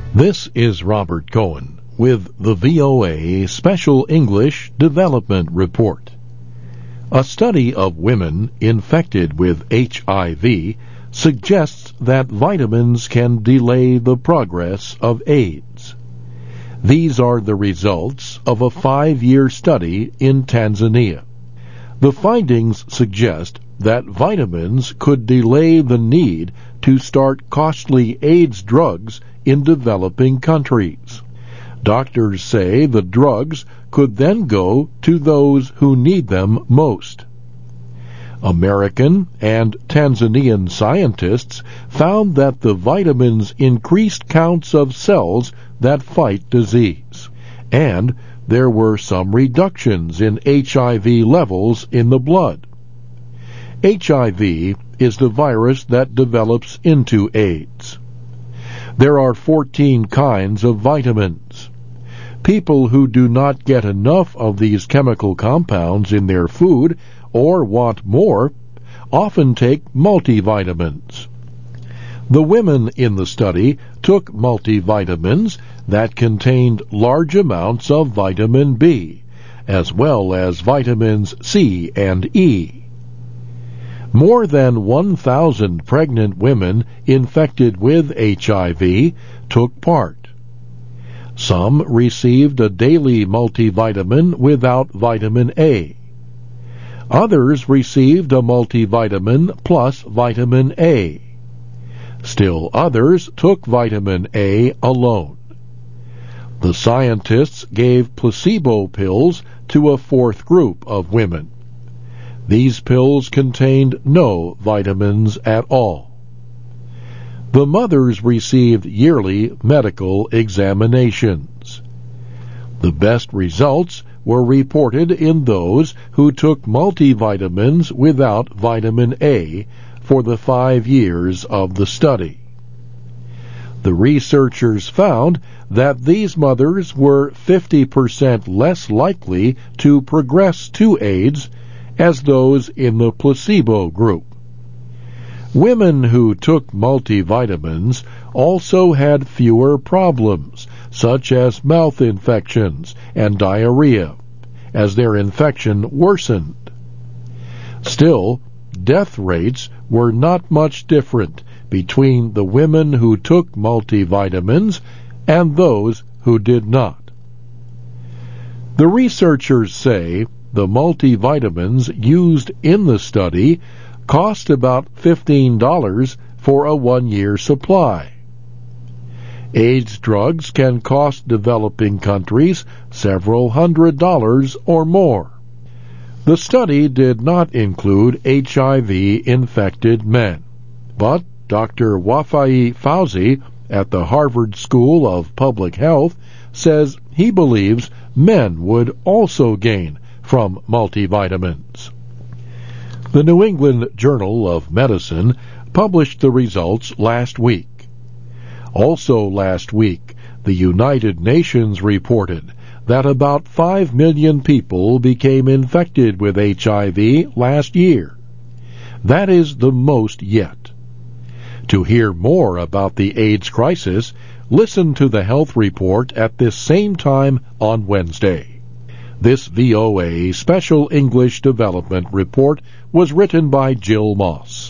This is Robert Cohen with the VOA Special English Development Report. A study of women infected with HIV suggests that vitamins can delay the progress of AIDS. These are the results of a 5-year study in Tanzania. The findings suggest that vitamins could delay the need to start costly AIDS drugs in developing countries. Doctors say the drugs could then go to those who need them most. American and Tanzanian scientists found that the vitamins increased counts of cells that fight disease, and there were some reductions in HIV levels in the blood. HIV is the virus that develops into AIDS. There are 14 kinds of vitamins. People who do not get enough of these chemical compounds in their food or want more often take multivitamins. The women in the study took multivitamins that contained large amounts of vitamin B, as well as vitamins C and E. More than 1,000 pregnant women infected with HIV took part. Some received a daily multivitamin without vitamin A. Others received a multivitamin plus vitamin A. Still others took vitamin A alone. The scientists gave placebo pills to a fourth group of women. These pills contained no vitamins at all. The mothers received yearly medical examinations. The best results were reported in those who took multivitamins without vitamin A for the 5 years of the study. The researchers found that these mothers were 50% less likely to progress to AIDS as those in the placebo group. Women who took multivitamins also had fewer problems, such as mouth infections and diarrhea, as their infection worsened. Still, death rates were not much different between the women who took multivitamins and those who did not. The researchers say the multivitamins used in the study cost about $15 for a 1-year supply. AIDS drugs can cost developing countries several $100s or more. The study did not include HIV-infected men, but Dr. Wafai Fauzi at the Harvard School of Public Health says he believes men would also gain from multivitamins. The New England Journal of Medicine published the results last week. Also last week, the United Nations reported that about 5 million people became infected with HIV last year. That is the most yet. To hear more about the AIDS crisis, listen to the health report at this same time on Wednesday. This VOA Special English Development Report was written by Jill Moss.